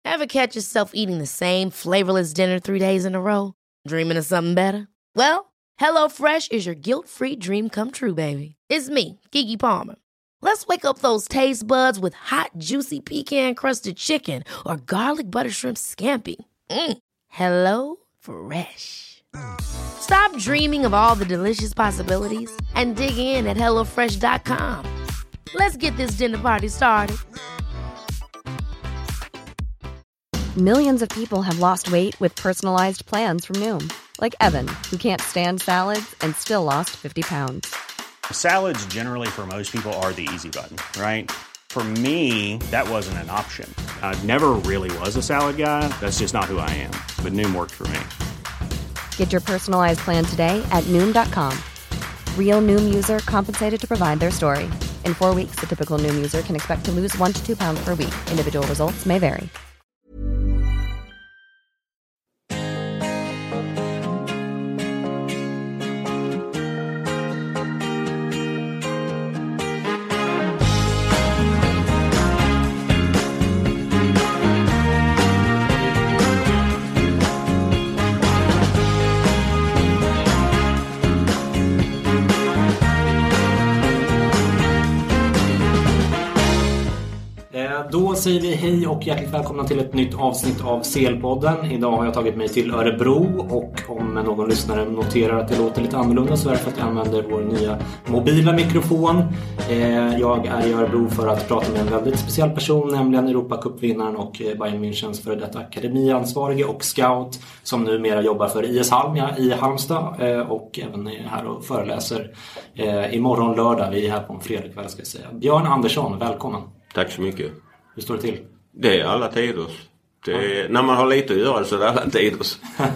Ever catch yourself eating the same flavorless dinner 3 days in a row? Dreaming of something better? Well, HelloFresh is your guilt-free dream come true, baby. It's me, Keke Palmer. Let's wake up those taste buds with hot, juicy pecan-crusted chicken or garlic butter shrimp scampi. Hello Fresh. Stop dreaming of all the delicious possibilities and dig in at HelloFresh.com. Let's get this dinner party started. Millions of people have lost weight with personalized plans from Noom. Like Evan, who can't stand salads and still lost 50 pounds. Salads generally for most people are the easy button, right? For me, that wasn't an option. I never really was a salad guy. That's just not who I am. But Noom worked for me. Get your personalized plan today at Noom.com. Real Noom user compensated to provide their story. In 4 weeks, the typical Noom user can expect to lose 1 to 2 pounds per week. Individual results may vary. Då säger vi hej och hjärtligt välkomna till ett nytt avsnitt av CL-podden. Idag har jag tagit mig till Örebro och om någon lyssnare noterar att det låter lite annorlunda så är det för att jag använder vår nya mobila mikrofon. Jag är i Örebro för att prata med en väldigt speciell person, nämligen Europacupvinnaren och Bayern Münchens före detta akademiansvarige och scout som numera jobbar för IS Halmia i Halmstad och även är här och föreläser imorgon lördag. Vi är här på en fredagkväll ska jag säga. Björn Andersson, välkommen. Tack så mycket. Hur står det till? Det är alla tiders. När man har lite att göra så är det alla tiders.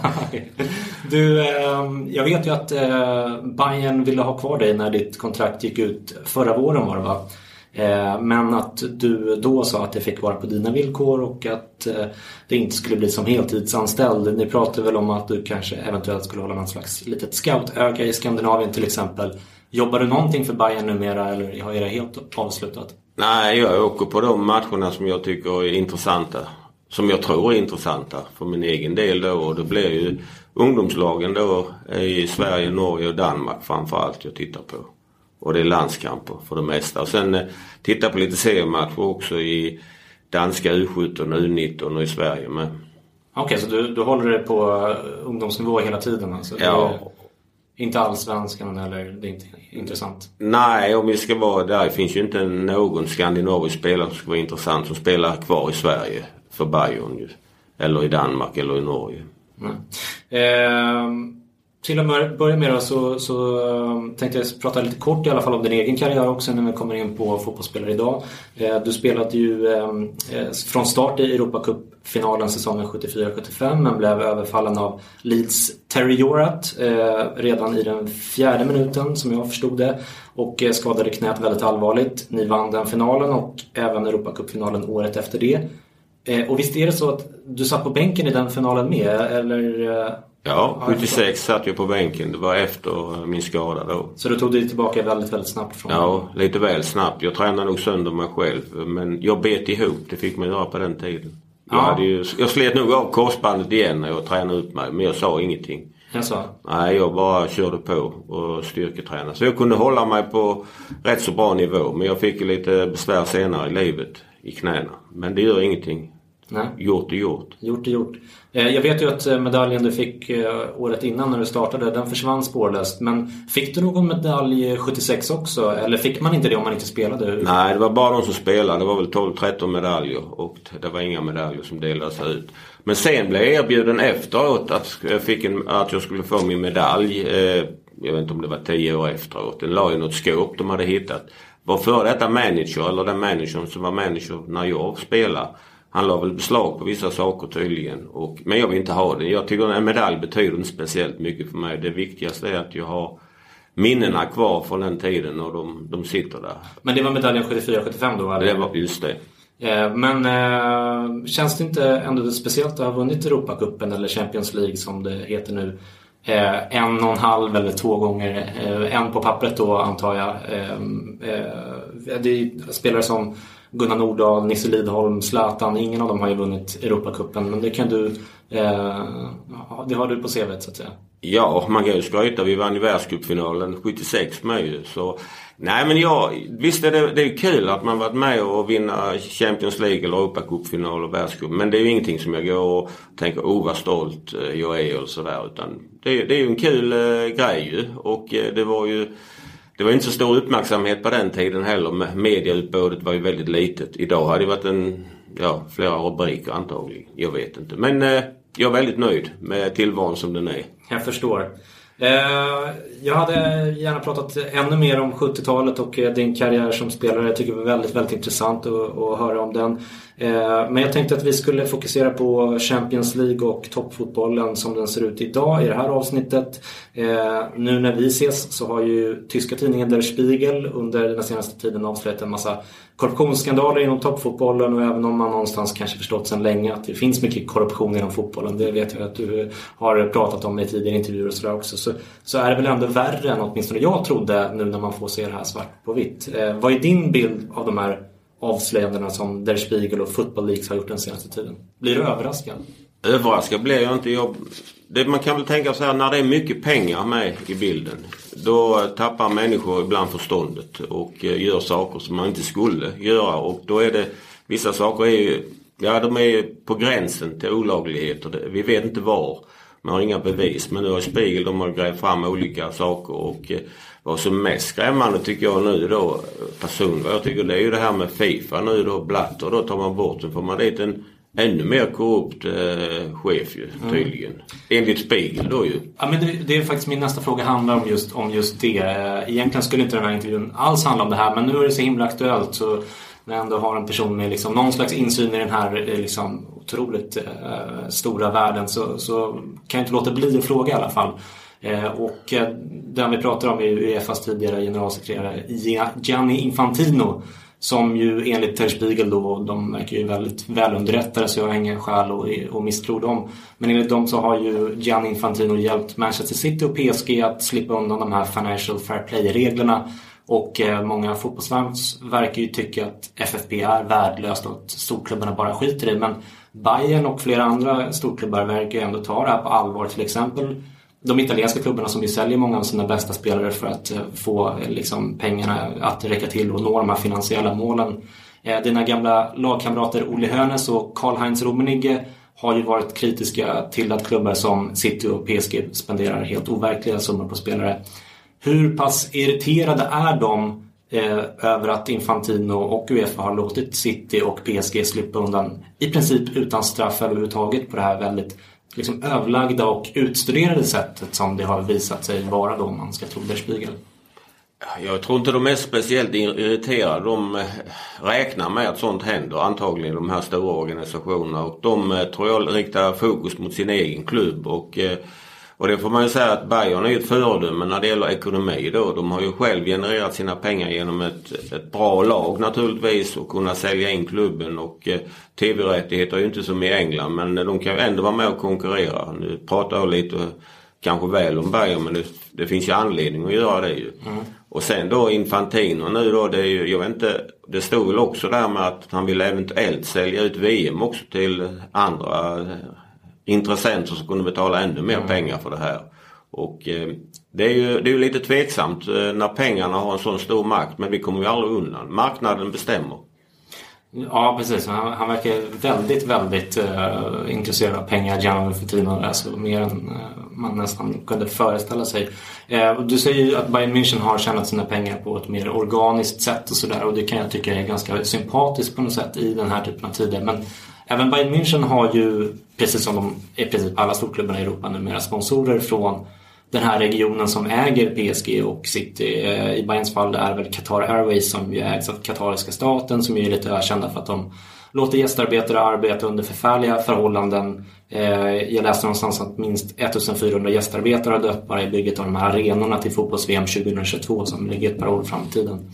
Du, jag vet ju att Bayern ville ha kvar dig när ditt kontrakt gick ut förra våren var det va? Men att du då sa att det fick vara på dina villkor och att det inte skulle bli som heltidsanställd. Ni pratade väl om att du kanske eventuellt skulle hålla någon slags litet scoutöga i Skandinavien till exempel. Jobbar du någonting för Bayern numera eller har det helt avslutat? Nej, jag åker på de matcherna som jag tycker är intressanta. Som jag tror är intressanta för min egen del då. Och det blir ju ungdomslagen då i Sverige, Norge och Danmark framförallt jag tittar på. Och det är landskamper för det mesta. Och sen tittar på lite seriematcher också i danska U17 och U19 och i Sverige med. Okej, så du håller det på ungdomsnivå hela tiden alltså? Ja. Inte alls svenskan eller det är inte intressant? Nej, om vi ska vara där finns ju inte någon skandinavisk spelare som ska vara intressant som spelar kvar i Sverige för Bayern ju. Eller i Danmark eller i Norge. Till att börja med då, så tänkte jag prata lite kort i alla fall om din egen karriär också när vi kommer in på fotbollsspelare idag. Du spelade ju från start i Europacup-finalen säsongen 74-75 men blev överfallen av Leeds Terry Jorat redan i den 4:e minuten som jag förstod det och skadade knät väldigt allvarligt. Ni vann den finalen och även Europacup-finalen året efter det. Och visst är det så att du satt på bänken i den finalen med eller... Ja, 76 satt jag på bänken. Det var efter min skada då. Så du tog dig tillbaka väldigt, väldigt snabbt från Ja, lite väl snabbt. Jag tränade nog sönder mig själv. Men jag bet ihop. Det fick man göra på den tiden. Jag slet nog av korsbandet igen när jag tränade upp mig. Men jag sa ingenting. Nej, jag bara körde på och styrketränade. Så jag kunde hålla mig på rätt så bra nivå. Men jag fick lite besvär senare i livet i knäna. Men det gör ingenting. Nej. Gjort är gjort. Gjort är gjort. Jag vet ju att medaljen du fick året innan när du startade, den försvann spårlöst. Men fick du någon medalj 76 också? Eller fick man inte det om man inte spelade? Nej, det var bara de som spelade. Det var väl 12-13 medaljer. Och det var inga medaljer som delades ut. Men sen blev jag erbjuden efteråt att jag skulle få min medalj. Jag vet inte om det var 10 år efteråt. Den la i något skåp de hade hittat. Var för detta manager, eller den managern som var manager när jag spelade. Han la väl beslag på vissa saker tydligen. Men jag vill inte ha den. Jag tycker att en medalj betyder inte speciellt mycket för mig. Det viktigaste är att jag har minnena kvar från den tiden och de sitter där. Men det var medaljen 74-75 då? Eller? Det var just det. Men känns det inte ändå speciellt att ha vunnit Europacupen eller Champions League som det heter nu? 1,5 eller 2 gånger. En på pappret då antar jag. Det är spelare som Gunnar Nordahl, Nisse Lidholm, Zlatan, ingen av dem har ju vunnit Europacupen, men det kan du det har du på CV:t så att säga. Ja, man kan ju skryta. Vi vann i världscupfinalen 76 med ju. Så, nej men visst är det är kul att man varit med och vinna Champions League eller Europacupfinal och världscup. Men det är ju ingenting som jag går och tänker, vad stolt jag är och sådär. Utan det är ju en kul grej ju. Och det var inte så stor uppmärksamhet på den tiden heller. Medieutbudet var ju väldigt litet. Idag hade det varit flera rubriker antagligen. Jag vet inte. Men jag är väldigt nöjd med tillvaron som den är. Jag förstår. Jag hade gärna pratat ännu mer om 70-talet och din karriär som spelare. Jag tycker det var väldigt, väldigt intressant att höra om den. Men jag tänkte att vi skulle fokusera på Champions League och toppfotbollen som den ser ut idag i det här avsnittet. Nu när vi ses så har ju tyska tidningen Der Spiegel under den senaste tiden avslöjat en massa korruptionsskandaler inom toppfotbollen, och även om man någonstans kanske förstått sedan länge att det finns mycket korruption inom fotbollen, det vet jag att du har pratat om i tidigare intervjuer och sådär också, så är det väl ändå värre än åtminstone jag trodde nu när man får se det här svart på vitt. Vad är din bild av de här avslöjandena som Der Spiegel och Football Leagues har gjort den senaste tiden? Blir du överraskad? Överraskad blir jag inte. Man kan väl tänka så här, när det är mycket pengar med i bilden, då tappar människor ibland förståndet och gör saker som man inte skulle göra. Och då är det, vissa saker de är på gränsen till olagligheter. Vi vet inte var. Man har inga bevis. Men nu har Spiegel, de har grävt fram olika saker. Och vad som mest skrämmande tycker jag nu då, personligen, jag tycker det är ju det här med FIFA nu då, Blatter, då tar man bort, så får man dit en ännu mer korrupt chef ju, tydligen. Enligt Spiegel då ju. Ja, men det är faktiskt min nästa fråga handlar om just det. Egentligen skulle inte den här intervjun alls handla om det här, men nu är det så himla aktuellt, så när jag ändå har en person med liksom någon slags insyn i den här liksom otroligt stora världen, så kan jag inte låta bli att fråga i alla fall. Och den vi pratar om är UEFAs tidigare generalsekreterare Gianni Infantino, som ju enligt Der Spiegel då, de verkar ju väldigt välunderrättade, så jag har ingen skäl att misstro dem. Men enligt dem så har ju Gianni Infantino hjälpt Manchester City och PSG att slippa undan de här Financial Fair Play-reglerna. Och många fotbollsfans verkar ju tycka att FFP är värdelöst och att storklubbarna bara skiter i. Men Bayern och flera andra storklubbar verkar ju ändå ta det här på allvar. Till exempel de italienska klubbarna som ju säljer många av sina bästa spelare för att få liksom pengarna att räcka till och nå de här finansiella målen. Dina gamla lagkamrater Uli Hoeneß och Karl-Heinz Rummenigge har ju varit kritiska till att klubbar som City och PSG spenderar helt overkliga summor på spelare. Hur pass irriterade är de över att Infantino och UEFA har låtit City och PSG slippa undan i princip utan straff överhuvudtaget på det här väldigt liksom överlagda och utstuderade sättet som det har visat sig vara då, om man ska tro Der Spiegel? Jag tror inte de är speciellt irriterade. De räknar med att sånt händer, antagligen de här stora organisationerna, och de tror jag riktar fokus mot sin egen klubb, och det får man ju säga att Bayern är ett föredöme när det gäller ekonomi då. De har ju själv genererat sina pengar genom ett bra lag naturligtvis, och kunna sälja in klubben, och tv-rättigheter är ju inte som i England, men de kan ju ändå vara med och konkurrera. Nu pratar jag lite kanske väl om Bayern, men det finns ju anledning att göra det ju. Och sen då Infantino nu då, det är ju, jag vet inte, det stod väl också där med att han vill eventuellt sälja ut VM också till andra intressenter som kunde betala ännu mer pengar för det här. Och det är ju lite tveksamt när pengarna har en sån stor makt, men vi kommer ju aldrig undan. Marknaden bestämmer. Ja, precis. Han verkar väldigt, väldigt intresserad av pengar, Gianni Infantino, alltså mer än man nästan kunde föreställa sig. Du säger ju att Bayern München har tjänat sina pengar på ett mer organiskt sätt och sådär, och det kan jag tycka är ganska sympatiskt på något sätt i den här typen av tider. Men även Bayern München har ju, precis som i princip alla storklubbarna i Europa numera, sponsorer från den här regionen som äger PSG och City. I Bayerns fall är väl Qatar Airways, som ju ägs av katariska staten, som är lite ökända för att de låter gästarbetare arbeta under förfärliga förhållanden. Jag läste någonstans att minst 1400 gästarbetare har dött bara i bygget av de här arenorna till fotbolls-VM 2022 som ligger ett par år fram i tiden.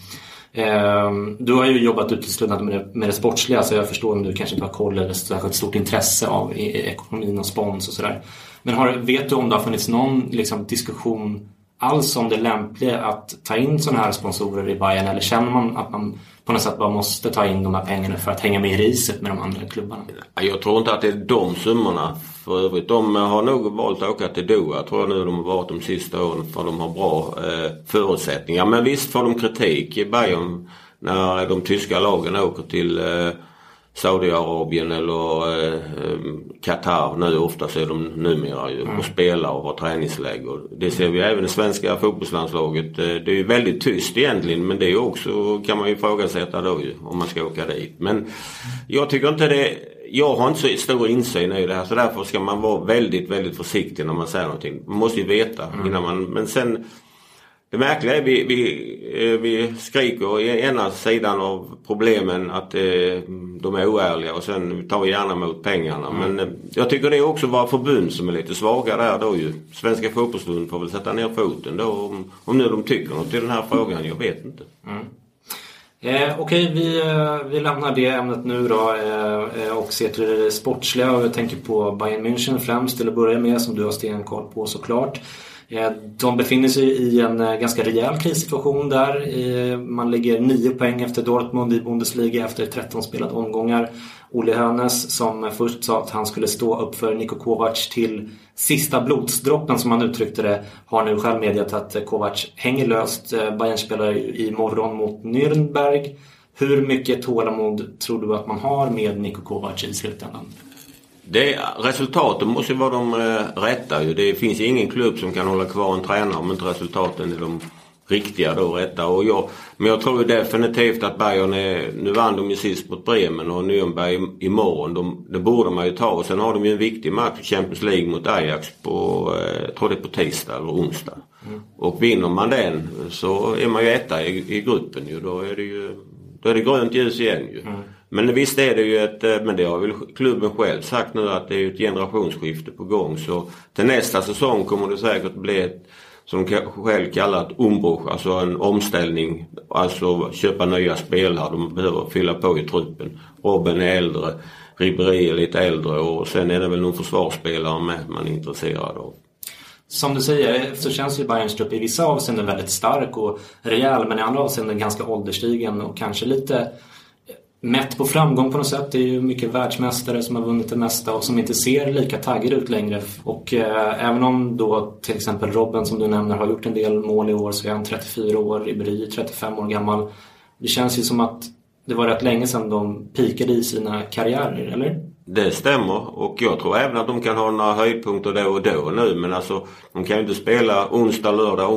Du har ju jobbat uteslutande med det sportsliga, så jag förstår om du kanske inte har koll eller särskilt stort intresse av ekonomin och spons och sådär. Men vet du om det har funnits någon liksom diskussion alls om det lämpliga att ta in sådana här sponsorer i Bayern, eller känner man att man på något sätt bara måste ta in de här pengarna för att hänga med i riset med de andra klubbarna? Jag tror inte att det är de summorna för övrigt. De har nog valt att åka till Doha, tror jag nu de har varit de sista åren, för de har bra förutsättningar. Men visst får de kritik i Bayern när de tyska lagen åker till Saudiarabien eller Qatar. Nu oftast är de numera ju och spelar och har träningsläger. Och det ser vi även i svenska fotbollslandslaget. Det är ju väldigt tyst egentligen, men det är också, kan man ju ifrågasätta då ju, om man ska åka dit. Men jag tycker inte det. Jag har inte så stor insyn i det här, så därför ska man vara väldigt, väldigt försiktig när man säger någonting. Man måste ju veta innan man. Men sen det märkliga är vi skriker i ena sidan av problemen att de är oärliga, och sen tar vi gärna emot pengarna. Men jag tycker det är också våra förbund som är lite svaga där då ju. Svenska fotbollsförbund får väl sätta ner foten då om nu de tycker något i den här frågan, jag vet inte. Okej, vi lämnar det ämnet nu då och ser till det sportsliga, och jag tänker på Bayern München främst till att börja med, som du har stenkoll på såklart. De befinner sig i en ganska rejäl krissituation där. Man ligger 9 poäng efter Dortmund i Bundesliga efter 13 spelade omgångar. Olle Hoeneß, som först sa att han skulle stå upp för Niko Kovac till sista blodsdroppen, som han uttryckte det, har nu själv meddelat att Kovac hänger löst. Bayern spelar imorgon mot Nürnberg. Hur mycket tålamod tror du att man har med Niko Kovac i slutändan? Resultaten måste ju vara de rätta ju. Det finns ju ingen klubb som kan hålla kvar en tränare om inte resultaten är de riktiga då rätta. Men jag tror ju definitivt att Bayern nu vann de ju sist mot Bremen och Nürnberg imorgon. Det borde man ju ta. Och sen har de ju en viktig match i Champions League mot Ajax på, jag tror det är på tisdag eller onsdag. Och vinner man den så är man ju etta i gruppen ju. Då är det grönt ljus igen ju. Men visst är det ju men det har väl klubben själv sagt nu, att det är ett generationsskifte på gång. Så till nästa säsong kommer det säkert bli ett, som de själv kallar ett umbruch, alltså en omställning, alltså köpa nya spelare. De behöver fylla på i truppen. Robben är äldre, Ribéry är lite äldre, och sen är det väl någon försvarsspelare med man är intresserad av. Som du säger så känns ju Bayerns trupp i vissa avseenden väldigt stark och rejäl, men i andra avseenden ganska ålderstigen och kanske lite mätt på framgång på något sätt. Det är ju mycket världsmästare som har vunnit det mesta och som inte ser lika taggade ut längre. Och även om då till exempel Robben, som du nämner, har gjort en del mål i år, så är han 34 år, Ribéry 35 år gammal. Det känns ju som att det var rätt länge sedan de pikade i sina karriärer, eller? Det stämmer, och jag tror även att de kan ha några höjdpunkter då och då nu, men alltså de kan ju inte spela onsdag,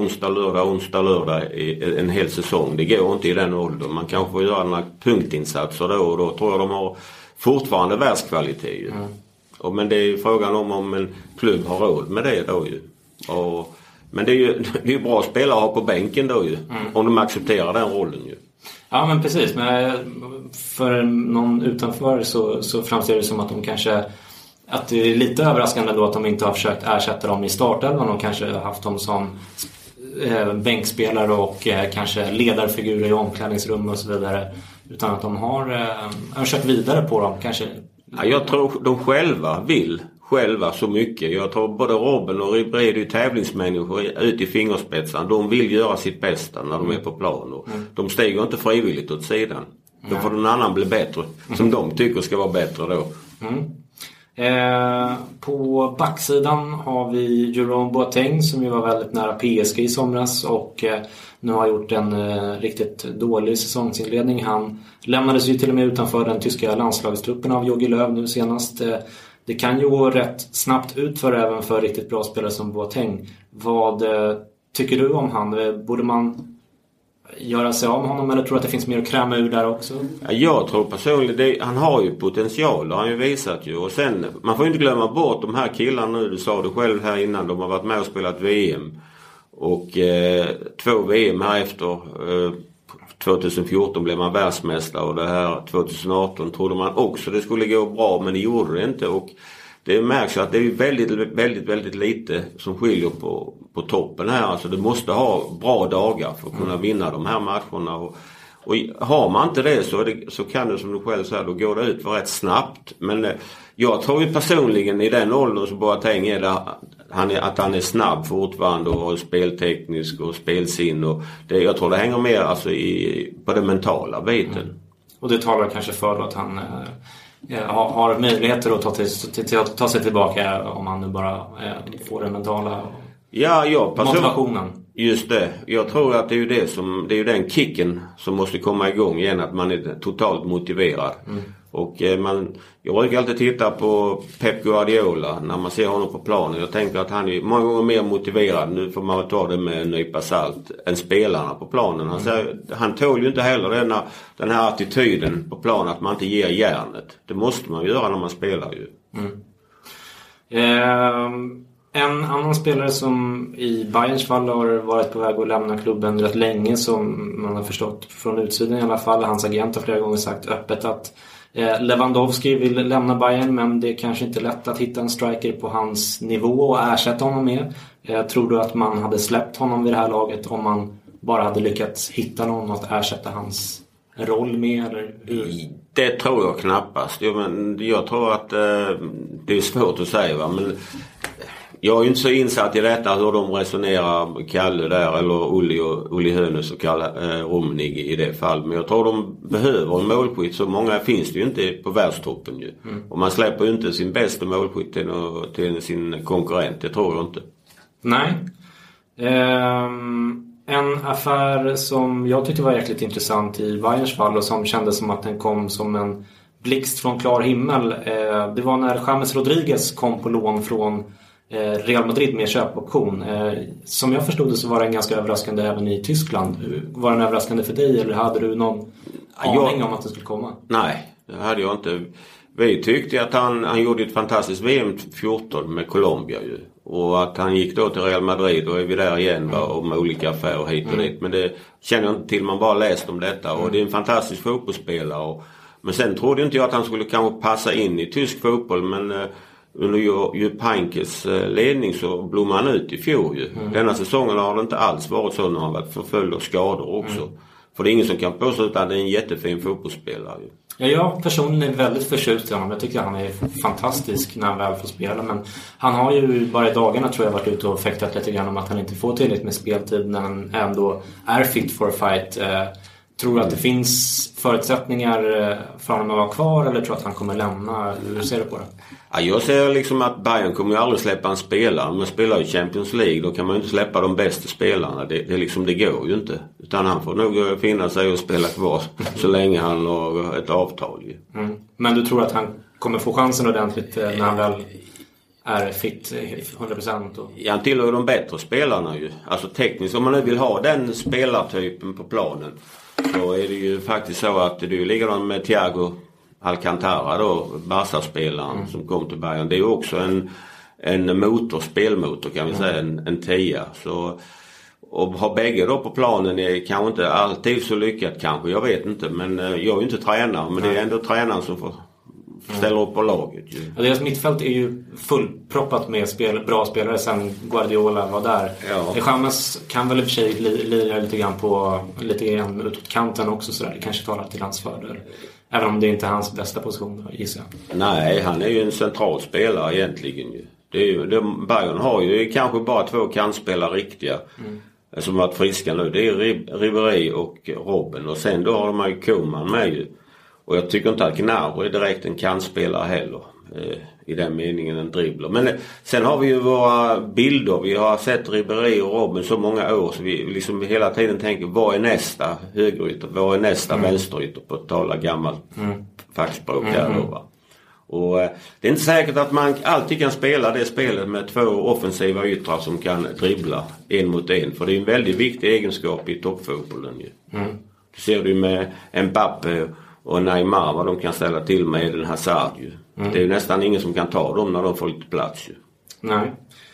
lördag i en hel säsong. Det går inte i den åldern. Man kanske får göra några punktinsatser då, och då tror jag de har fortfarande världskvalitet. Men det är ju frågan om en klubb har råd med det då ju. Men det är ju bra spelare att ha på bänken då ju, om de accepterar den rollen ju. Ja, men precis. Men för någon utanför så framstår det som att de kanske, att det är lite överraskande då att de inte har försökt ersätta dem i startelvan. De kanske har haft dem som bänkspelare och kanske ledarfigurer i omklädningsrum och så vidare, utan att de har kört vidare på dem kanske. Ja, jag tror de vill så mycket. Jag tror både Robben och Ribéry är ju tävlingsmänniskor ut i fingerspetsen. De vill göra sitt bästa när de är på plan. Och de stiger inte frivilligt åt sidan. Då får någon annan bli bättre, som de tycker ska vara bättre då. På backsidan har vi Jerome Boateng, som ju var väldigt nära PSG i somras och nu har gjort en riktigt dålig säsongsinledning. Han lämnades ju till och med utanför den tyska landslagstruppen av Jogi Löw nu senast. Det kan ju gå rätt snabbt ut för även för riktigt bra spelare som Boateng. Vad tycker du om han? Borde man göra sig av med honom, eller tror att det finns mer att kräma ur där också? Jag tror personligen, han har ju potential, det har han ju visat ju. Och sen, man får inte glömma bort de här killarna nu, du sa det själv här innan, de har varit med och spelat VM. Och 2 VM här efter 2014 blev man världsmästare, och det här 2018 trodde man också det skulle gå bra, men det gjorde det inte. Och det märks att det är väldigt, väldigt, väldigt lite som skiljer på toppen här. Alltså det måste ha bra dagar för att kunna vinna de här matcherna. Och har man inte det så kan det, som du själv säger, då går det ut för rätt snabbt. Men jag tror ju personligen i den åldern så Boateng är där, att han är snabb fortfarande och spelteknisk och spelsin. Och jag tror det hänger mer alltså på den mentala biten. Och det talar kanske för att han har möjligheter att ta sig tillbaka om han nu bara får den mentala motivationen. Just det. Jag tror att det är ju den kicken som måste komma igång igen, att man är totalt motiverad. Och jag brukar alltid titta på Pep Guardiola när man ser honom på planen. Jag tänker att han är många gånger mer motiverad, nu får man ta det med en nypa salt, än spelarna på planen. Han tål ju inte heller den här attityden på planen att man inte ger järnet. Det måste man göra när man spelar ju. En annan spelare som i Bayerns fall har varit på väg att lämna klubben rätt länge, som man har förstått från utsidan i alla fall. Hans agent har flera gånger sagt öppet att Lewandowski vill lämna Bayern, men det är kanske inte lätt att hitta en striker på hans nivå och ersätta honom med. Tror du att man hade släppt honom vid det här laget om man bara hade lyckats hitta någon att ersätta hans roll med? Eller hur? Det tror jag knappast. Jag tror att det är svårt att säga, va? Men jag är ju inte så insatt i detta hur de resonerar, Kalle där eller Uli Hoeneß och Kalle Rummenigge i det fall. Men jag tror de behöver en målskytt. Så många finns det ju inte på världstoppen ju. Och man släpper ju inte sin bästa målskytt till sin konkurrent. Det tror jag inte. Nej. En affär som jag tyckte var jäkligt intressant i Bayerns fall och som kändes som att den kom som en blixt från klar himmel. Det var när James Rodriguez kom på lån från Real Madrid med köpoption. Som jag förstod det så var den ganska överraskande även i Tyskland. Var den överraskande för dig, eller hade du någon aning om att det skulle komma? Nej, det hade jag inte. Vi tyckte att han gjorde ett fantastiskt VM 14 med Colombia ju. Och att han gick då till Real Madrid, och är vi där igen och med olika affärer hit och dit. Men det känner jag inte till, man bara läst om detta. Och det är en fantastisk fotbollsspelare. Men sen trodde inte jag att han skulle kanske passa in i tysk fotboll, men under Jupp Heynckes ledning så blommade han ut i fjol ju. Denna säsongen har det inte alls varit så, när han har varit förföljd av skador också. För det är ingen som kan påstå att han är en jättefin fotbollsspelare ju. Ja, jag personligen är väldigt förtjust i honom. Jag tycker han är fantastisk när han väl får spela. Men han har ju bara i dagarna, tror jag, varit ute och fäktat lite grann om att han inte får tillräckligt med speltid när han ändå är fit for a fight. Tror du att det finns förutsättningar för honom att vara kvar, eller tror att han kommer lämna? Hur ser du på det? Ja, jag ser liksom att Bayern kommer ju aldrig släppa en spelare. Om man spelar i Champions League, då kan man ju inte släppa de bästa spelarna. Det går ju inte. Utan han får nog finna sig och spela kvar så länge han har ett avtal ju. Men du tror att han kommer få chansen ordentligt när han väl är fit 100%? Ja, han tillhör de bättre spelarna ju. Alltså tekniskt, om man nu vill ha den spelartypen på planen, så är det ju faktiskt så att du ligger med Thiago Alcantara då, Barca-spelaren som kom till Bayern. Det är ju också en spelmotor kan vi säga, en 10. Så och ha bägge då på planen är kanske inte alltid så lyckat kanske, jag vet inte. Men jag är ju inte tränare, men det är ändå tränaren som får ställa upp på laget ju. Ja, deras mittfält är ju fullproppat med bra spelare sen Guardiola var där. Ja. James kan väl i och för sig lira lite grann utåt kanten också, så där. Det kanske talar till hans fördel. Även om det inte är hans bästa position, gissar jag. Nej, han är ju en central spelare egentligen ju. Bayern har ju kanske bara 2 kantspelare riktiga som varit friska nu. Det är Ribéry och Robben, och sen då har de ju Koeman med ju. Och jag tycker inte att Gnabry är direkt en kantspelare heller. I den meningen en dribbler. Men sen har vi ju våra bilder. Vi har sett Ribéry och Robben så många år, så vi liksom hela tiden tänker, vad är nästa högerytter? Vad är nästa vänsterytter, på att tala gammalt fackspråk där då, va? Och det är inte säkert att man alltid kan spela det spelet med 2 offensiva yttrar som kan dribbla 1 mot 1. För det är en väldigt viktig egenskap i toppfotbollen ju. Det ser du med Mbappé och Neymar, vad de kan ställa till med den Hazard ju. Det är ju nästan ingen som kan ta dem när de får lite plats ju. Nej.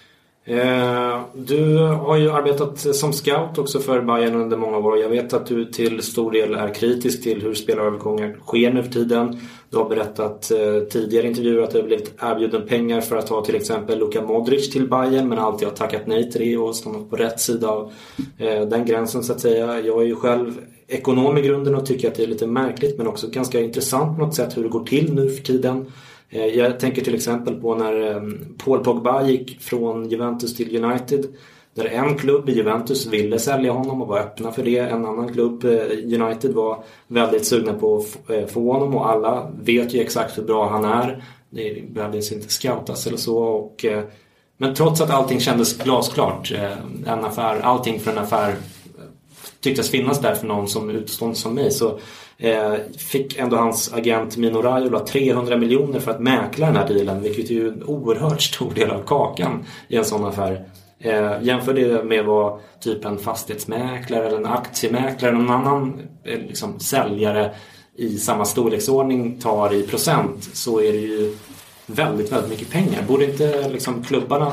Du har ju arbetat som scout också för Bayern under många år. Jag vet att du till stor del är kritisk till hur spelarövergångar sker nu för tiden. Du har berättat tidigare intervjuer att du har blivit erbjuden pengar för att ta till exempel Luka Modric till Bayern, men alltid har tackat nej till det och stått på rätt sida av den gränsen, så att säga. Jag är ju själv ekonom i grunden och tycker att det är lite märkligt, men också ganska intressant på något sätt hur det går till nu för tiden. Jag tänker till exempel på när Paul Pogba gick från Juventus till United. Där en klubb i Juventus ville sälja honom och var öppna för det. En annan klubb, United, var väldigt sugna på att få honom. Och alla vet ju exakt hur bra han är. Det behövdes inte scoutas eller så. Men trots att allting kändes glasklart. Allting för en affär tycktes finnas där för någon som utstånd som mig. Så fick ändå hans agent Mino Raiola 300 miljoner för att mäkla den här dealen. Vilket är ju en oerhört stor del av kakan i en sån affär. Jämför det med vad typ en fastighetsmäklare eller en aktiemäklare eller någon annan liksom, säljare i samma storleksordning tar i procent, så är det ju väldigt, väldigt mycket pengar. Borde inte liksom, klubbarna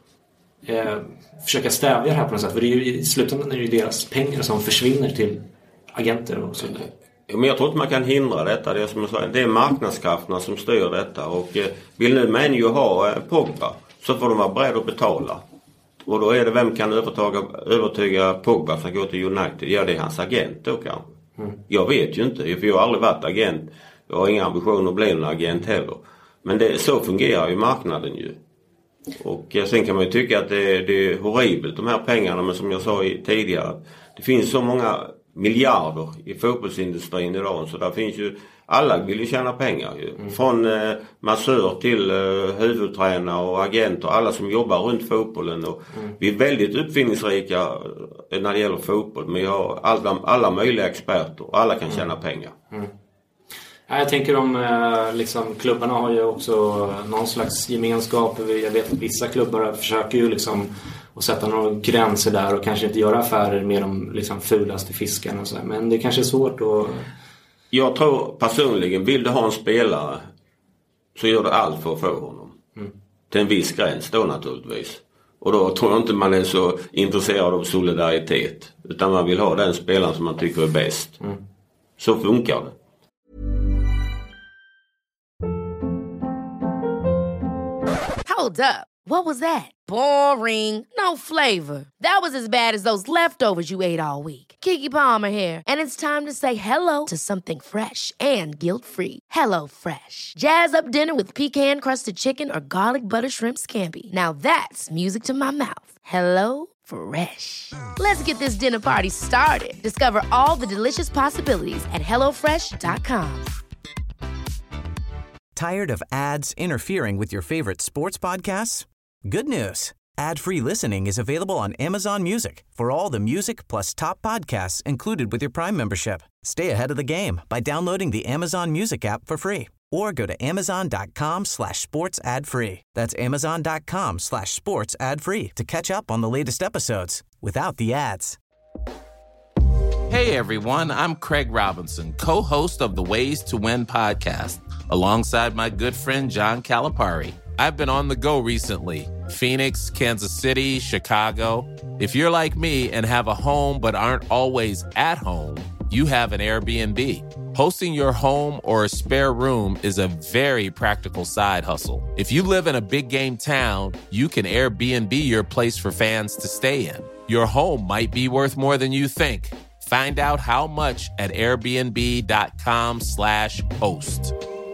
försöka stävja det här på något sätt? För det är ju, i slutändan är det ju deras pengar som försvinner till agenter och så vidare. Men jag tror inte man kan hindra detta. Det är, som jag sa, det är marknadskrafterna som styr detta. Och vill nu Man ju ha Pogba, så får de vara beredda att betala. Och då är det, vem kan övertyga Pogba för att gå till United? Ja, det är hans agent då kanske. Jag vet ju inte, för jag har aldrig varit agent. Jag har inga ambitioner att bli en agent heller. Men så fungerar ju marknaden ju. Och sen kan man ju tycka att det är horribelt de här pengarna. Men som jag sa tidigare, det finns så många miljarder i fotbollsindustrin idag. Så där finns ju, alla vill ju tjäna pengar ju. Från massör till huvudtränare och agenter. Alla som jobbar runt fotbollen. Och vi är väldigt uppfinningsrika när det gäller fotboll. Men vi har alla möjliga experter. Och alla kan tjäna pengar. Jag tänker om liksom, klubbarna har ju också någon slags gemenskap. Jag vet att vissa klubbar försöker ju liksom att sätta några gränser där och kanske inte göra affärer med de liksom, fulaste fiskarna och så. Men det är kanske är svårt att... Jag tror personligen, vill du ha en spelare så gör du allt för att få honom. Till en viss gräns då naturligtvis. Och då tror jag inte man är så intresserad av solidaritet. Utan man vill ha den spelaren som man tycker är bäst. Så funkar det. Hold up. What was that? Boring. No flavor. That was as bad as those leftovers you ate all week. Keke Palmer here, and it's time to say hello to something fresh and guilt-free. Hello Fresh. Jazz up dinner with pecan-crusted chicken or garlic butter shrimp scampi. Now that's music to my mouth. Hello Fresh. Let's get this dinner party started. Discover all the delicious possibilities at hellofresh.com. Tired of ads interfering with your favorite sports podcasts? Good news. Ad-free listening is available on Amazon Music for all the music plus top podcasts included with your Prime membership. Stay ahead of the game by downloading the Amazon Music app for free or go to amazon.com/sports ad free. That's amazon.com/sports ad free to catch up on the latest episodes without the ads. Hey everyone, I'm Craig Robinson, co-host of the Ways to Win podcast, alongside my good friend John Calipari. I've been on the go recently. Phoenix, Kansas City, Chicago. If you're like me and have a home but aren't always at home, you have an Airbnb. Hosting your home or a spare room is a very practical side hustle. If you live in a big game town, you can Airbnb your place for fans to stay in. Your home might be worth more than you think. Find out how much at airbnb.com/host.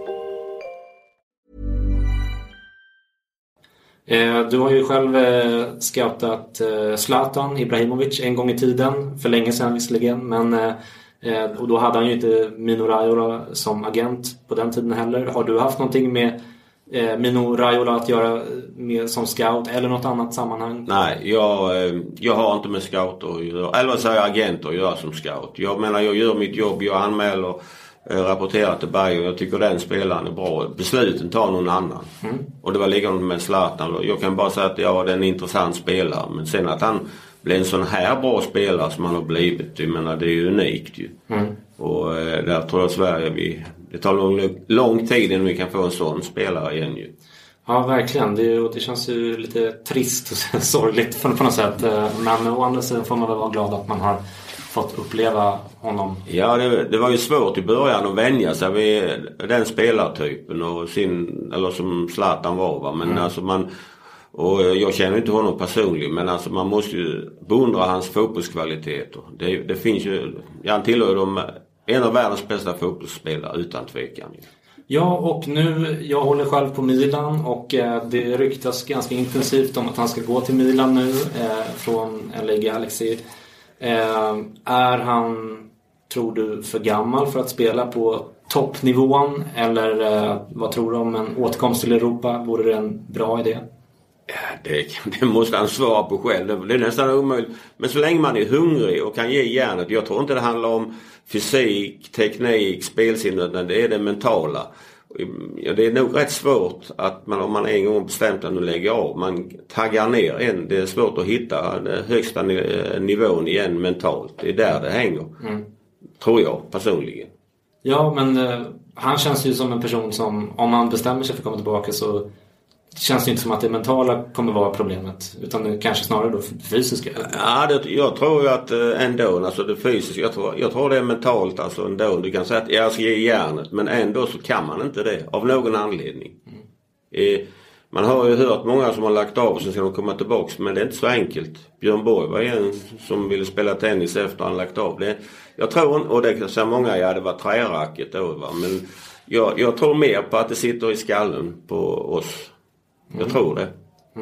Du har ju själv scoutat Zlatan Ibrahimovic en gång i tiden, för länge sedan visserligen, men och då hade han ju inte Mino Raiola som agent på den tiden heller. Har du haft någonting med Mino Raiola att göra med som scout eller något annat sammanhang? Nej, jag har inte med scouter att göra, eller så är agenter att göra som scout. Jag menar, jag gör mitt jobb, jag anmäler, rapporterar till Bayern. Jag tycker den spelaren är bra. Besluten tar någon annan. Och det var likadant med Zlatan. Jag kan bara säga att det är en intressant spelare. Men sen att han blir en sån här bra spelare som han har blivit, jag menar, det är ju unikt ju. Och där tror jag Sverige, det tar lång tid innan vi kan få en sån spelare igen ju. Ja, verkligen. Det känns ju lite trist och sorgligt på något sätt. Men å andra sidan får man väl vara glad att man har fått uppleva honom. Ja, det var ju svårt i början att vänja sig vid den spelartypen och eller som Zlatan var, va? Men alltså och jag känner inte honom personligen, men alltså man måste ju beundra hans fotbollskvaliteter. Det finns ju, han tillhör en av världens bästa fotbollsspelare utan tvekan. Ja, och nu, jag håller själv på Milan och det ryktas ganska intensivt om att han ska gå till Milan nu från LA Galaxy. Är han, tror du, för gammal för att spela på toppnivån? Eller vad tror du om en återkomst till Europa? Vore det en bra idé? Det måste han svara på själv. Det är nästan omöjligt. Men så länge man är hungrig och kan ge järnet. Jag tror inte det handlar om fysik, teknik, spelsinne. Det är det mentala. Det är nog rätt svårt att om man en gång bestämt att nu lägger av. Man taggar ner det är svårt att hitta den högsta nivån igen mentalt. Det är där det hänger. Tror jag personligen. Ja, men han känns ju som en person som, om han bestämmer sig för att komma tillbaka, så känns det inte som att det mentala kommer vara problemet, utan det kanske snarare då fysiska. Ja, jag tror ju att ändå, alltså det fysiska, jag tror det är mentalt, alltså ändå. Du kan säga att jag ska ge järnet, men ändå så kan man inte det av någon anledning. Man har ju hört många som har lagt av och sen ska de komma tillbaka, men det är inte så enkelt. Björn Borg var en som ville spela tennis efter han lagt av. Jag tror, och det kan säga många, det var träracket då, va? Men jag tror mer på att det sitter i skallen på oss. Jag tror det.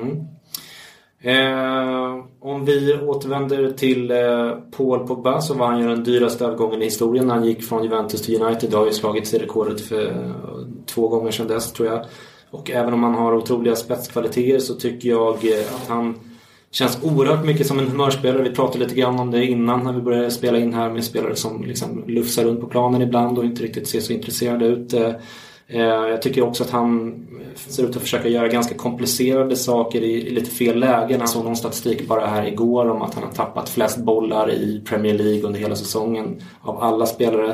Om vi återvänder till Paul Pogba, så var han ju den dyraste övergången i historien när han gick från Juventus till United. Det har ju slagit i rekordet för 2 gånger sedan dess, tror jag. Och även om han har otroliga spetskvaliteter så tycker jag att han känns oerhört mycket som en humörspelare. Vi pratade lite grann om det innan när vi började spela in här, med spelare som liksom lufsar runt på planen ibland och inte riktigt ser så intresserade ut. Jag tycker också att han ser ut att försöka göra ganska komplicerade saker i lite fel lägen. Han såg någon statistik bara här igår om att han har tappat flest bollar i Premier League under hela säsongen av alla spelare.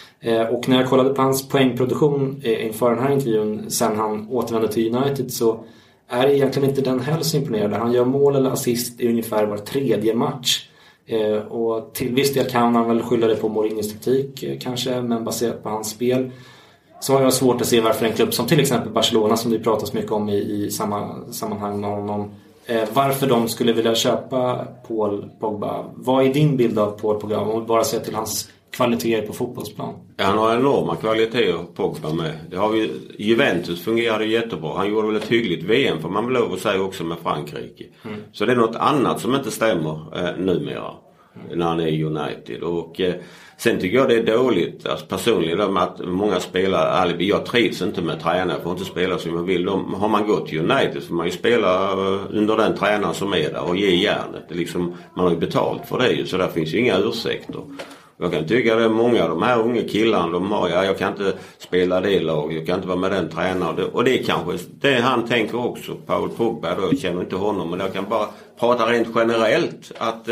Och när jag kollade på hans poängproduktion inför den här intervjun sen han återvände till United, så är egentligen inte den heller så imponerande. Han gör mål eller assist i ungefär var 3:e match. Och till viss del kan han väl skylla det på Mourinhos taktik kanske, men baserat på hans spel så har jag svårt att se varför en klubb som till exempel Barcelona, som det pratas mycket om i samma sammanhang med honom, varför de skulle vilja köpa Paul Pogba. Vad är din bild av Paul Pogba om vi bara ser till hans kvaliteter på fotbollsplan? Han har enorma kvaliteter, Pogba med. Det har vi, Juventus fungerade jättebra. Han gjorde väl ett hyggligt VM, för man vill lov att säga, också med Frankrike. Så det är något annat som inte stämmer numera när han är i United. Och sen tycker jag det är dåligt, alltså personligen, med att många spelare, jag trivs inte med tränare, får inte spela som jag vill. Har man gått till United så får man ju spela under den tränaren som är där och ge järnet. Liksom, man har ju betalt för det ju, så där finns ju inga ursäkter. Jag kan tycka att det är många av de här unga killarna, de har, jag kan inte spela det lag, jag kan inte vara med den tränaren. Och det är kanske det han tänker också, Paul Pogba, då, jag känner inte honom, men jag kan bara prata rent generellt att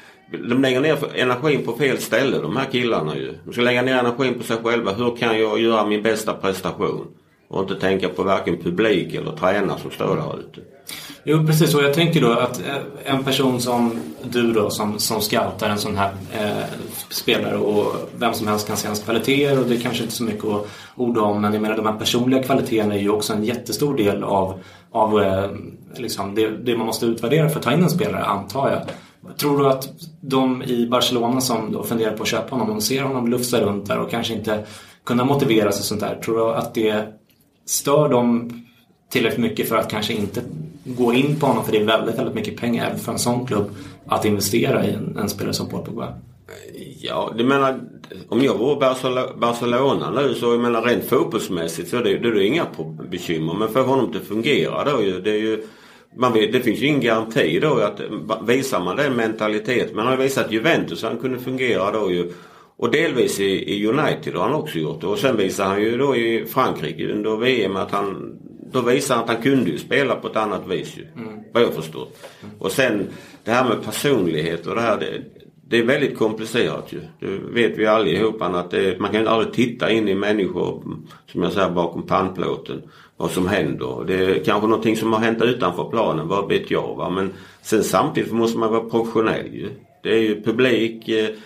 de lägger ner energin på fel ställe, de här killarna ju. De ska lägga ner energin på sig själva. Hur kan jag göra min bästa prestation? Och inte tänka på varken publik eller tränare som står där ute. Jo, precis. Och jag tänker då att en person som du då, som scoutar en sån här spelare, och vem som helst kan se hans kvaliteter, och det är kanske inte så mycket att orda om, men jag menar, de här personliga kvaliteterna är ju också en jättestor del av liksom det man måste utvärdera för att ta in en spelare, antar jag. Tror du att de i Barcelona som då funderar på att köpa honom, och ser honom lufsa runt där och kanske inte kunna motivera sig sånt där, tror du att det stör dem tillräckligt mycket för att kanske inte gå in på honom, för det är väldigt, väldigt mycket pengar för en sån klubb att investera i en spelare som Paul Pogba? Ja, det menar, om jag var Barcelona nu, så jag menar rent fotbollsmässigt så det är inga bekymmer, men för honom att fungera då, det är ju det finns ju ingen garanti då att visar man den mentalitet. Man har visat Juventus han kunde fungera då ju, och delvis i United har han också gjort det. Och sen visar han ju då i Frankrike under VM att då visar han att han kunde ju spela på ett annat vis ju, vad jag förstår. Och sen det här med personlighet och det här, det är väldigt komplicerat ju. Det vet vi allihopa, att man kan aldrig titta in i människor, som jag säger, bakom pannplåten, vad som händer. Det är kanske någonting som har hänt utanför planen, vad vet jag, va? Men sen samtidigt måste man vara professionell ju. Det är ju publik,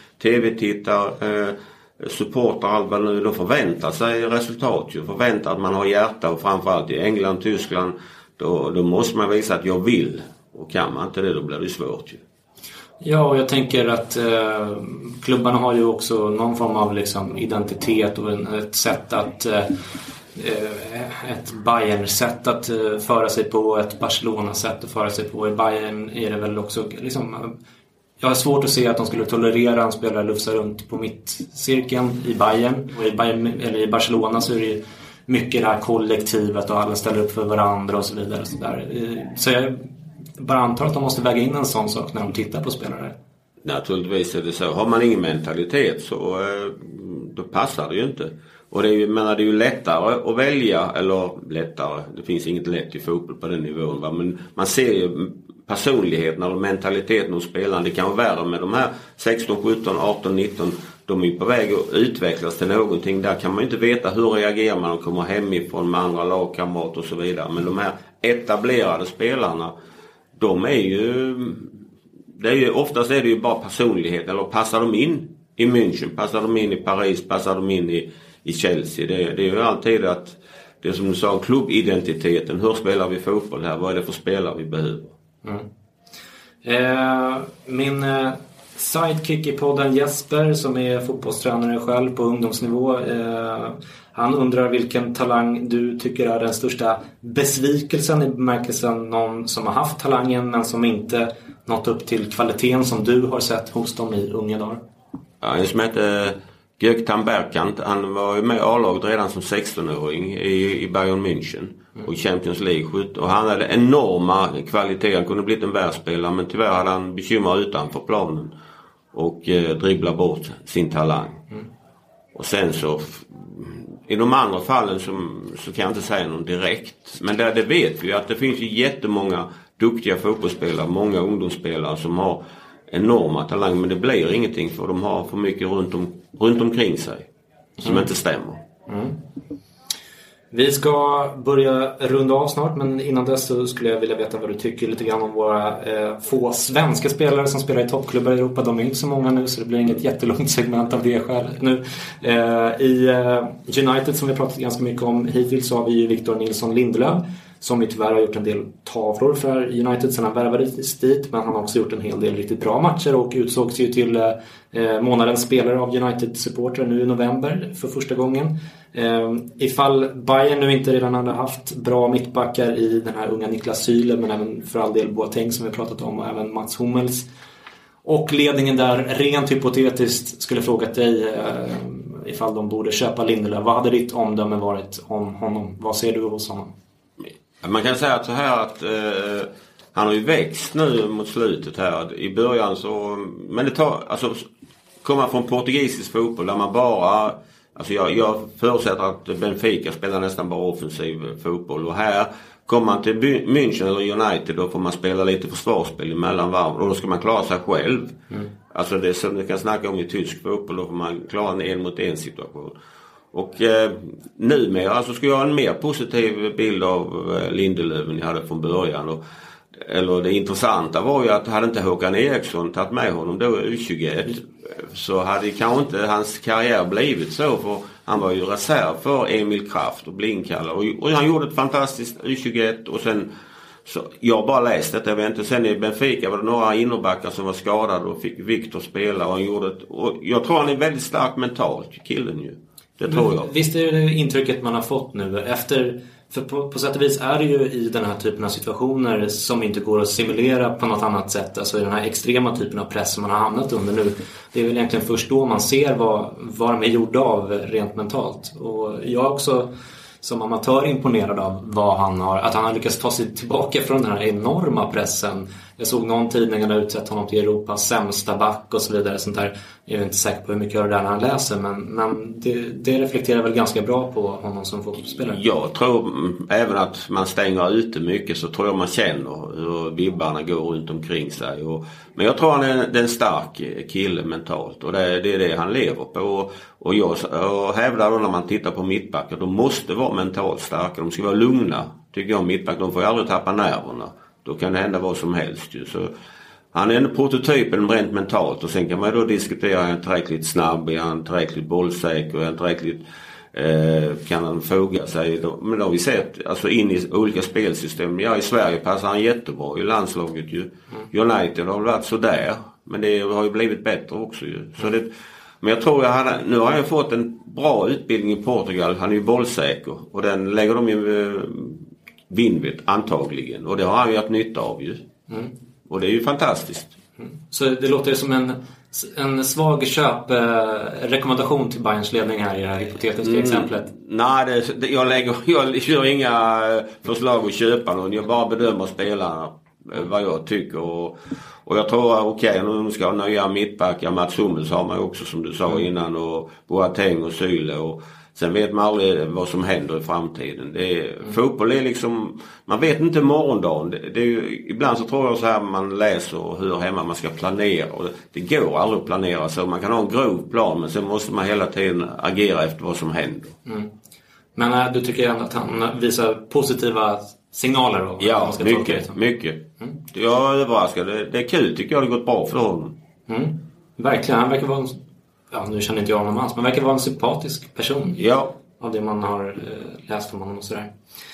tv-tittare, supportar, allt vad nu, de förväntar sig resultat ju. Förväntar att man har hjärta, och framförallt i England, Tyskland, då måste man visa att jag vill. Och kan man inte det, då blir det svårt ju. Ja, och jag tänker att klubbarna har ju också någon form av liksom identitet och ett sätt att ett Bayern-sätt att föra sig på, ett Barcelona-sätt att föra sig på. I Bayern är det väl också liksom, jag har svårt att se att de skulle tolerera en spelare lufsa runt på mittcirkeln i Bayern. Och i Barcelona så är det ju mycket det här kollektivet och alla ställer upp för varandra och så vidare. Så jag bara antar att de måste väga in en sån sak när de tittar på spelare. Naturligtvis är det så. Har man ingen mentalitet så då passar det ju inte. Och det är ju lättare att välja, eller lättare, det finns inget lätt i fotboll på den nivån. Va? Men man ser ju personligheten och mentaliteten hos spelarna. Det kan vara värre med de här 16, 17, 18, 19. De är på väg att utvecklas till någonting. Där kan man inte veta hur reagerar man. De kommer hemifrån med andra lagkamrater och så vidare. Men de här etablerade spelarna, de är ju... oftast är det ju bara personlighet. Eller passar de in i München, passar de in i Paris, passar de in i Chelsea. Det är ju alltid att det är som du sa, klubbidentiteten. Hur spelar vi fotboll här? Vad är det för spelare vi behöver? Min sidekick i podden Jesper, som är fotbollstränare själv på ungdomsnivå, han undrar vilken talang du tycker är den största besvikelsen, i bemärkelsen någon som har haft talangen men som inte nått upp till kvaliteten som du har sett hos dem i unga dagar. Ja, en som heter Gökhan Bergkant, han var ju med i A-laget redan som 16-åring i Bayern München och i Champions League. Och han hade enorma kvaliteter, han kunde blivit en världsspelare, men tyvärr hade han bekymmer utanför planen och dribbla bort sin talang. Och sen så i de andra fallen så kan jag inte säga någon direkt, men det vet vi att det finns ju jättemånga duktiga fotbollsspelare, många ungdomsspelare som har enorma talang, men det blir ingenting för de har för mycket runt omkring sig som inte stämmer. Vi ska börja runda av snart, men innan dess så skulle jag vilja veta vad du tycker lite grann om våra få svenska spelare som spelar i toppklubbar i Europa. De är inte så många nu, så det blir inget jättelångt segment av det själv nu. I United, som vi pratat ganska mycket om hittills, så har vi ju Victor Nilsson Lindelöf, som vi tyvärr har gjort en del tavlor för United sedan han värvades dit, men han har också gjort en hel del riktigt bra matcher och utsågs ju till månadens spelare av United-supportrar nu i november för första gången. Ifall Bayern nu inte redan hade haft bra mittbackar i den här unga Niklas Süle, men även för all del Boateng som vi pratat om, och även Mats Hummels, och ledningen där rent hypotetiskt skulle frågat dig ifall de borde köpa Lindelöf, vad hade ditt omdöme varit om honom? Vad ser du hos honom? Man kan säga att så här att han har ju växt nu mot slutet här. I början så, men det tar, alltså komma från portugisisk fotboll där man bara, alltså jag förutsätter att Benfica spelar nästan bara offensiv fotboll, och här kommer man till München eller United, då får man spela lite försvarsspel emellan varv, och då ska man klara sig själv. Alltså det som du kan snacka om i tysk fotboll, då får man klara en mot en situation. Och numera alltså ska jag ha en mer positiv bild av Lindelöf än jag hade från början. Eller det intressanta var ju att hade inte Håkan Eriksson tagit med honom då U21, så hade kanske inte hans karriär blivit så, för han var ju reserv för Emil Kraft och Blinkalla, och han gjorde ett fantastiskt U21, och sen så jag bara läste det, jag vet inte, sen i Benfica var det några innerbackar som var skadade och fick Victor spela, och han gjorde och jag tror han är väldigt stark mentalt, killen ju. Det tror jag. Visst är det intrycket man har fått nu efter, för på sätt och vis är det ju i den här typen av situationer som inte går att simulera på något annat sätt, alltså i den här extrema typen av press som man har hamnat under nu. Det är väl egentligen först då man ser vad de är gjorda av rent mentalt. Och jag är också som amatör imponerad av att han har lyckats ta sig tillbaka från den här enorma pressen. Jag såg någon tidning hade utsett honom till Europas sämsta back och så vidare. Sånt där. Jag är inte säker på hur mycket av det där när han läser, men det reflekterar väl ganska bra på honom som fotbollsspelare. Jag tror även att man stänger ute mycket, så tror jag man känner hur vibbarna går runt omkring sig. Men jag tror han är en stark kille mentalt, och det är det han lever på. Och jag hävdar då, när man tittar på mittbackar, de måste vara mentalt starka. De ska vara lugna, tycker jag, mittback. De får ju aldrig tappa nerverna. Då kan det hända vad som helst ju. Så han är en prototypen rent mentalt, och sen kan man då diskutera, är han tillräckligt snabb, är han tillräckligt bollsäker, är han tillräckligt kan han foga sig. Men då har vi sett alltså in i olika spelsystem. Ja, i Sverige passar han jättebra, i landslaget ju. United har varit så där, men det har ju blivit bättre också ju. Så Men jag tror nu har jag fått en bra utbildning i Portugal. Han är ju bollsäker. Och den lägger de ju Winberg antagligen. Och det har han ju haft nytta av ju. Och det är ju fantastiskt. Så det låter som en svag köprekommendation till Bayerns ledning här i det här hypotetiska exemplet. Nej, jag kör inga förslag att köpa någon. Jag bara bedömer spelarna vad jag tycker. Och jag tror nu ska ha nya mittbackar. Mats Hummels har man också som du sa innan. Och Boateng och Syle. Och sen vet man aldrig vad som händer i framtiden. Fotboll är liksom, man vet inte morgondagen. Det är ju, ibland så tror jag så här man läser hur hemma man ska planera. Och det går aldrig att planera så. Man kan ha en grov plan men sen måste man hela tiden agera efter vad som händer. Men du tycker ändå att han visar positiva signaler då? Ja, mycket. Jag är överraskad. Det är kul, tycker jag det har gått bra för honom. Verkligen, han verkar vara nu känner inte jag honom alls, men verkar vara en sympatisk person. Ja. Av det man har läst om honom och sådär.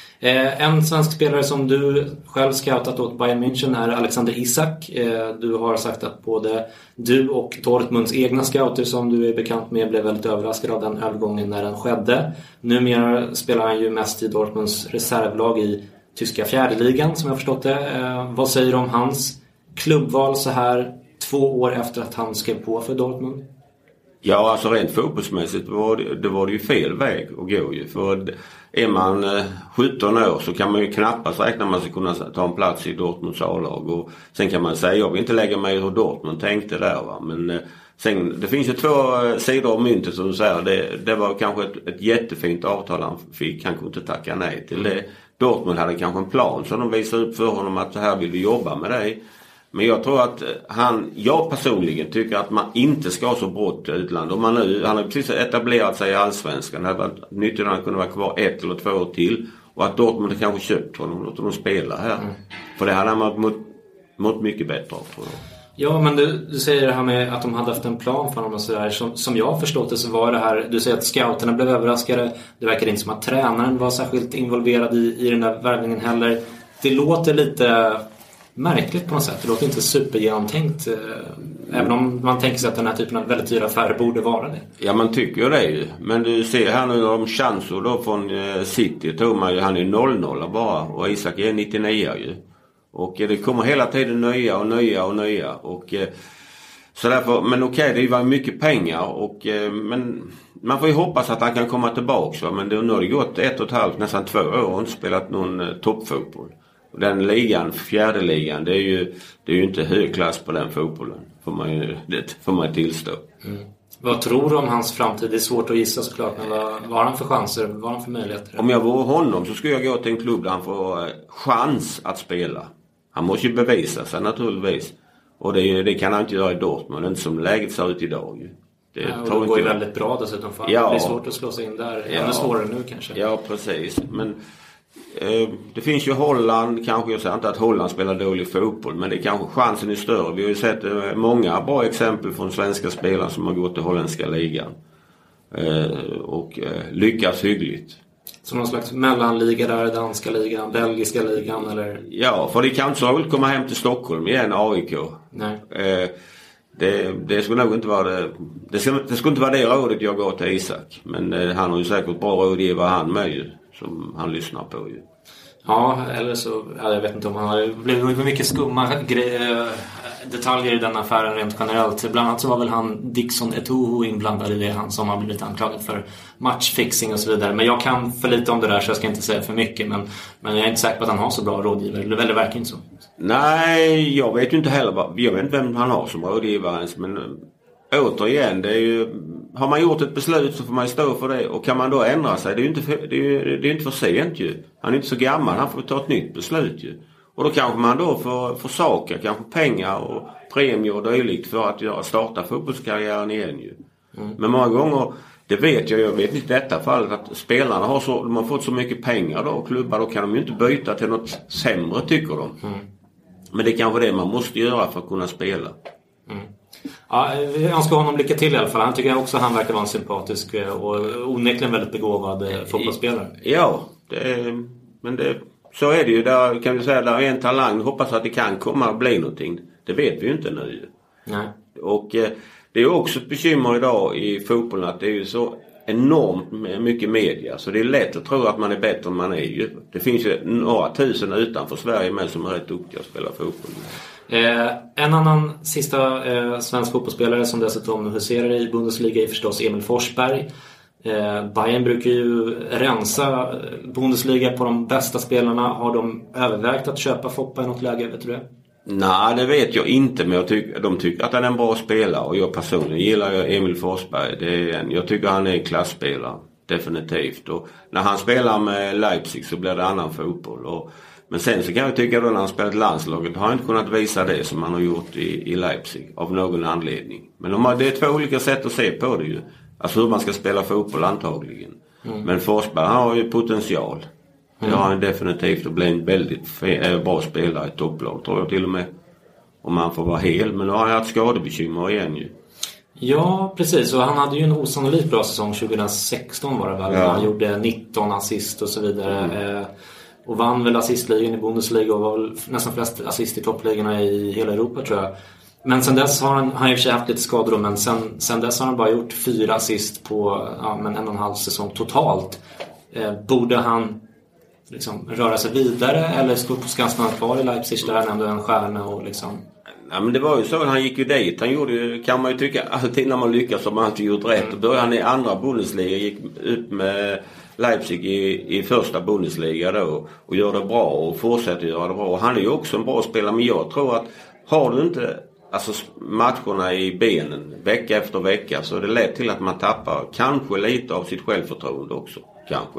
En svensk spelare som du själv scoutat åt Bayern München är Alexander Isak. Du har sagt att både du och Dortmunds egna scouter som du är bekant med blev väldigt överraskade av den övergången när den skedde. Numera spelar han ju mest i Dortmunds reservlag i tyska fjärdeligan som jag förstått det. Vad säger du om hans klubbval så här 2 år efter att han skrev på för Dortmund? Ja, alltså rent fotbollsmässigt var det ju fel väg att gå ju. För är man 17 år så kan man ju knappast räkna med att man ska kunna ta en plats i Dortmunds A-lag. Och sen kan man säga, jag vill inte lägga mig hur Dortmund tänkte där va. Men sen, det finns ju 2 sidor av myntet som du säger. Det var kanske ett jättefint avtal han fick. Han kunde inte tacka nej till det. Dortmund hade kanske en plan så de visade upp för honom att så här vill vi jobba med dig. Men jag tror att jag personligen tycker att man inte ska ha så brått i utlandet. Han har precis etablerat sig i Allsvenskan. Det hade varit nyttigt att han kunde vara kvar 1 eller 2 år till. Och att Dortmund kanske köpt honom och låter honom spela här. För det hade han mått mycket bättre av, tror jag. Ja, men du säger det här med att de hade haft en plan för honom och sådär. Som jag har förstått det så var det här, du säger att scouterna blev överraskade. Det verkar inte som att tränaren var särskilt involverad i den där värvningen heller. Det låter lite märkligt på något sätt. Det låter inte supergenomtänkt. Även om man tänker sig att den här typen av väldigt dyra affärer borde vara det. Ja, man tycker det ju. Men du ser här nu om chanser då från City tog man ju, han är 0-0 bara. Och Isak är 99 ju. Och det kommer hela tiden nya. Och så därför, men okej, det var mycket pengar. Men man får ju hoppas att han kan komma tillbaka. Va? Men nu har det gått 1,5, nästan 2 år och inte spelat någon toppfotboll. Och den ligan, fjärde ligan, det är ju inte högklass på den fotbollen. Får man tillstå. Vad tror du om hans framtid? Det är svårt att gissa såklart, men vad har han för chanser? Vad har han för möjligheter? Om jag vore honom så skulle jag gå till en klubb där han får chans att spela. Han måste ju bevisa sig naturligtvis. Och det kan han inte göra i Dortmund, inte som läget ser ut idag ju. Det går ju väldigt bra dessutom för det är svårt att slå sig in där. Ännu svårare nu kanske. Ja, precis. Men det finns ju Holland, kanske jag säger inte att Holland spelar dålig fotboll, men det är kanske chansen är större. Vi har ju sett många bra exempel från svenska spelare som har gått till holländska ligan och lyckats hyggligt. Så någon slags mellanliga där, danska ligan, belgiska ligan eller? Ja, för det kan inte så roligt komma hem till Stockholm igen, AIK. Nej. Det skulle nog inte vara det skulle inte vara det rådet jag går till Isak. Men han har ju säkert bra rådgivare han med ju, som han lyssnar på ju. Ja, eller så, jag vet inte om han har blivit mycket skumma detaljer i den affären rent generellt. Bland annat så var väl han Dixon Eto'o inblandad i det, han som har blivit anklagad för matchfixing och så vidare. Men jag kan för lite om det där så jag ska inte säga för mycket. Men jag är inte säker på att han har så bra rådgivare. Eller det verkar inte så. Nej, jag vet ju inte heller. Jag vet inte vem han har som rådgivare ens. Men återigen, det är ju, har man gjort ett beslut så får man stå för det. Och kan man då ändra sig, det är ju inte för sent ju. Han är inte så gammal, han får ta ett nytt beslut ju. Och då kanske man då får saker, kanske pengar och premier och dylikt för att starta fotbollskarriären igen ju. Men många gånger, det vet jag vet inte i detta fallet, att spelarna de har fått så mycket pengar då, och klubbar, då kan de ju inte byta till något sämre tycker de. Men det är kanske det man måste göra för att kunna spela. Ja, jag önskar honom lycka till i alla fall. Han tycker också att han verkar vara en sympatisk och onekligen väldigt begåvad fotbollsspelare. Ja, så är det ju. Där kan vi säga där är en talang. Hoppas att det kan komma och bli någonting. Det vet vi ju inte nu. Nej. Och Det är också ett bekymmer idag i fotbollen att det är ju så enormt mycket media. Så det är lätt att tro att man är bättre än man är ju. Det finns ju några tusen utanför Sverige med som är rätt duktiga att spela fotboll. En annan sista svensk fotbollsspelare som dessutom huserar i Bundesliga är förstås Emil Forsberg. Bayern brukar ju rensa Bundesliga på de bästa spelarna. Har de övervägt att köpa Foppa i något läge, vet du det? Nej, det vet jag inte, men de tycker att han är en bra spelare och jag personligen gillar Emil Forsberg. Jag tycker han är en klassspelare, definitivt. Och när han spelar med Leipzig så blir det annan fotboll. Men sen så kan jag tycka då när han spelat landslaget har han inte kunnat visa det som han har gjort i Leipzig av någon anledning. Men det är två olika sätt att se på det ju. Alltså hur man ska spela fotboll antagligen. Men Forsberg har ju potential. Det har han definitivt att bli en väldigt bra spelare i topplag, tror jag till och med. Om han får vara hel, men nu har han haft skadebekymmer igen ju. Ja, precis. Och han hade ju en osannolikt bra säsong 2016 var det väl. Ja. Han gjorde 19 assist och så vidare. Och vann väl assistligan i Bundesliga och var väl nästan flest assist i toppligorna i hela Europa, tror jag. Men sen dess har han i och för sig haft lite skador, men sen dess har han bara gjort 4 assist på 1,5 säsong totalt. Borde han liksom röra sig vidare eller ska han stanna kvar i Leipzig där han ändå är en stjärna och liksom... Ja, men det var ju så, han gick ju dit. Han gjorde ju, kan man ju tycka, alltid när man lyckas har man alltid gjort rätt. Då började han i andra Bundesliga, gick ut med Leipzig i första Bundesliga då och gör det bra och fortsätter göra det bra. Och han är ju också en bra spelare, men jag tror att har du inte matcherna i benen vecka efter vecka så är det lätt till att man tappar kanske lite av sitt självförtroende också, kanske.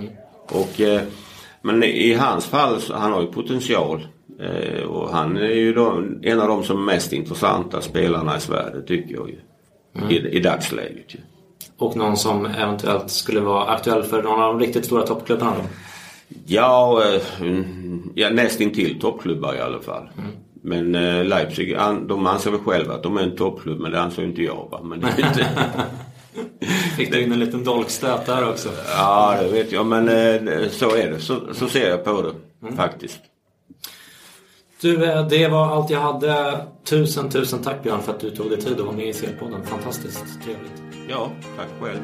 Och men i hans fall, han har ju potential och han är ju då en av de som är mest intressanta spelarna i Sverige, tycker jag ju, i dagsläget ju. Och någon som eventuellt skulle vara aktuell för någon av de riktigt stora toppklubbarna då? Ja, nästintill toppklubbar i alla fall. Men Leipzig, de anser väl själva att de är en toppklubb, men det anser inte jag, va? Men det är inte... Fick du in en liten dolkstöt där också? Ja, det vet jag, men så är det. Så ser jag på det, faktiskt. Du, det var allt jag hade. Tusen tack, Björn, för att du tog dig tid att vara med i CL-podden. Fantastiskt trevligt. Ja, tack själv.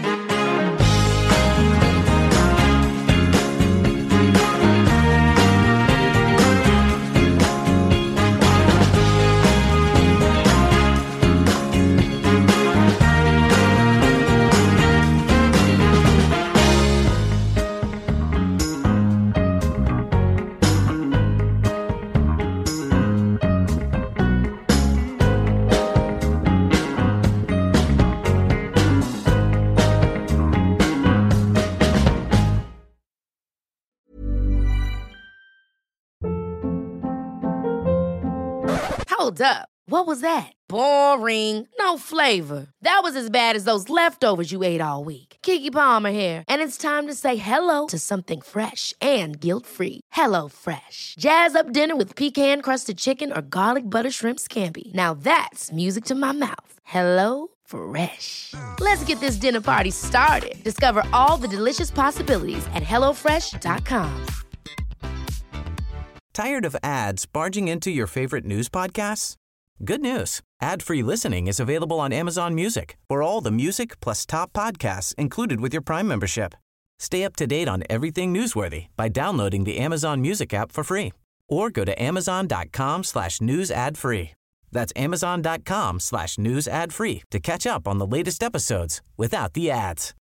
Hold up. What was that? Boring. No flavor. That was as bad as those leftovers you ate all week. Keke Palmer here, and it's time to say hello to something fresh and guilt-free. Hello Fresh. Jazz up dinner with pecan-crusted chicken or garlic butter shrimp scampi. Now that's music to my mouth. Hello Fresh. Let's get this dinner party started. Discover all the delicious possibilities at hellofresh.com. Tired of ads barging into your favorite news podcasts? Good news. Ad-free listening is available on Amazon Music for all the music plus top podcasts included with your Prime membership. Stay up to date on everything newsworthy by downloading the Amazon Music app for free or go to amazon.com/news ad free. That's amazon.com/news ad free to catch up on the latest episodes without the ads.